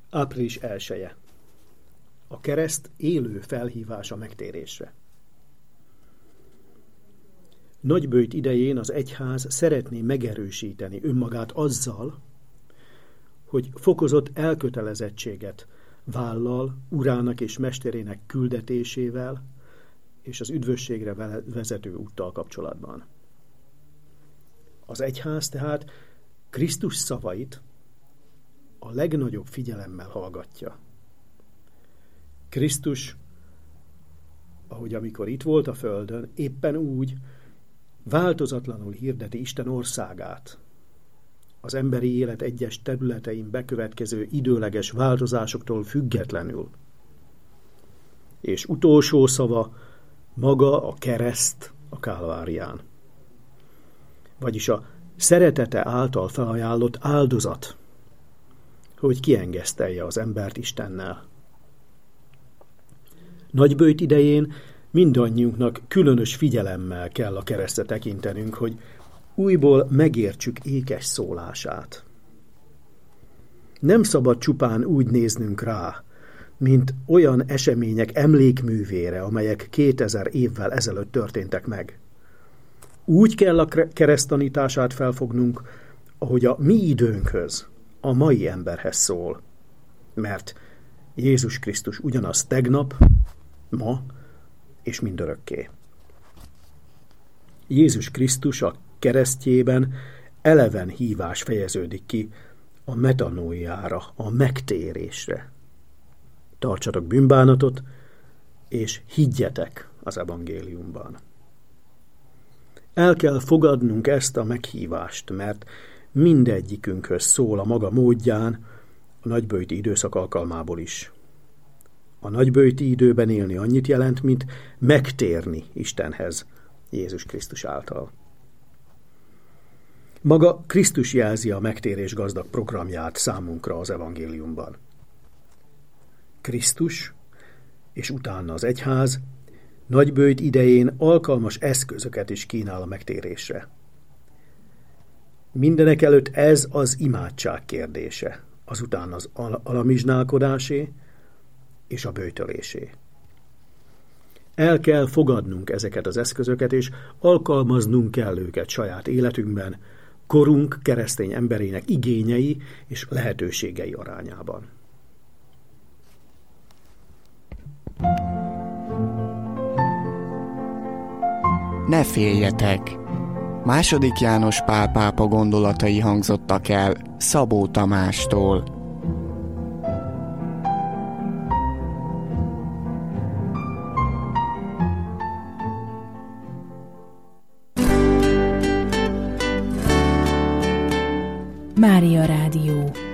Április 1. A kereszt élő felhívása megtérésre. Nagyböjt idején az egyház szeretné megerősíteni önmagát azzal, hogy fokozott elkötelezettséget vállal urának és mesterének küldetésével és az üdvösségre vezető úttal kapcsolatban. Az egyház tehát Krisztus szavait a legnagyobb figyelemmel hallgatja. Krisztus, ahogy amikor itt volt a földön, éppen úgy változatlanul hirdeti Isten országát, az emberi élet egyes területein bekövetkező időleges változásoktól függetlenül. És utolsó szava maga a kereszt a Kálvárián. Vagyis a szeretete által felajánlott áldozat, hogy kiengesztelje az embert Istennel. Nagyböjt idején mindannyiunknak különös figyelemmel kell a keresztre tekintenünk, hogy újból megértsük ékes szólását. Nem szabad csupán úgy néznünk rá, mint olyan események emlékművére, amelyek 2000 évvel ezelőtt történtek meg. Úgy kell a kereszt tanítását felfognunk, ahogy a mi időnkhöz, a mai emberhez szól. Mert Jézus Krisztus ugyanaz tegnap, ma és mindörökké. Jézus Krisztus a keresztjében eleven hívás fejeződik ki a metanóiára, a megtérésre. Tartsatok bűnbánatot, és higgyetek az evangéliumban. El kell fogadnunk ezt a meghívást, mert mindegyikünkhöz szól a maga módján, a nagyböjti időszak alkalmából is. A nagyböjti időben élni annyit jelent, mint megtérni Istenhez Jézus Krisztus által. Maga Krisztus jelzi a megtérés gazdag programját számunkra az evangéliumban. Krisztus, és utána az egyház nagyböjt idején alkalmas eszközöket is kínál a megtérésre. Mindenekelőtt ez az imádság kérdése, azután az alamizsnálkodásé és a böjtölésé. El kell fogadnunk ezeket az eszközöket, és alkalmaznunk kell őket saját életünkben, korunk keresztény emberének igényei és lehetőségei arányában. Ne féljetek! II. János Pál pápa gondolatai hangzottak el Szabó Tamástól. Mária Rádió.